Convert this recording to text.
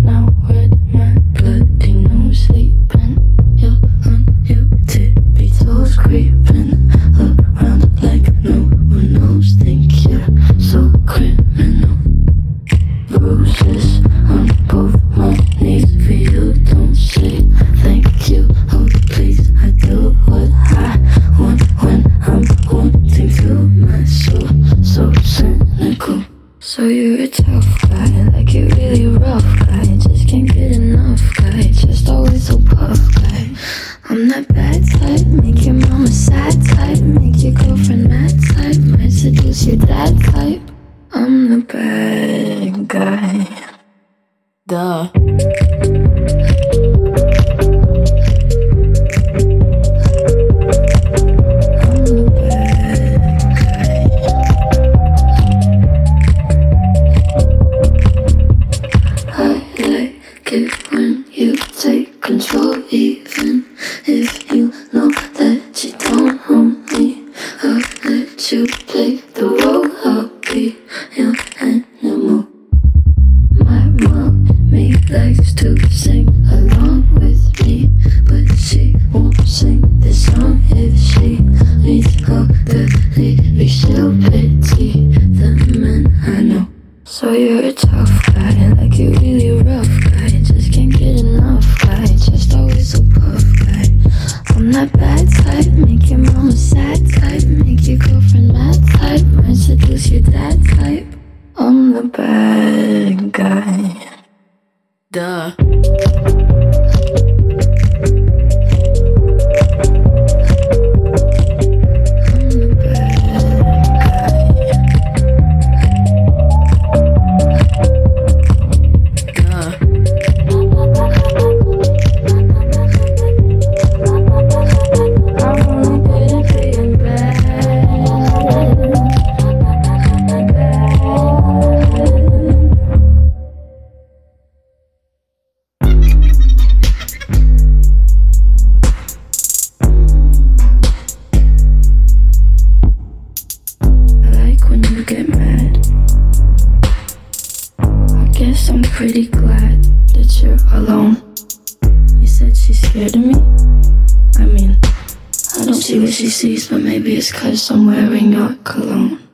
Now red my bloody nose sleeping. You're on your tippy toes creeping around like no one knows. Think you're so criminal. Bruises on both my knees for you. Don't say thank you, oh please. I do what I want when I'm wanting to. My soul so cynical. So you're a tough guy, like you're really rough guy. Just can't get enough guy, just always so puff guy. I'm that bad type, make your mama sad type, make your girlfriend mad type, might seduce your dad type. I'm the bad guy. Duh. When you take control, even if you know that you don't own me, I'll let you play the role. I'll be your animal. My mommy likes to sing along with me, but she won't sing this song if she needs all the lyrics. She'll pity the men I know. So you're a tough guy, like you're really rough guy. Just can't get enough guy, just always so puff guy. I'm that bad type, make your mama sad type, make your girlfriend mad type, might seduce your dad type. I'm the bad guy. Duh. I'm pretty glad that you're alone. You said she's scared of me? I mean, I don't see what she sees, but maybe it's 'cause I'm wearing your cologne.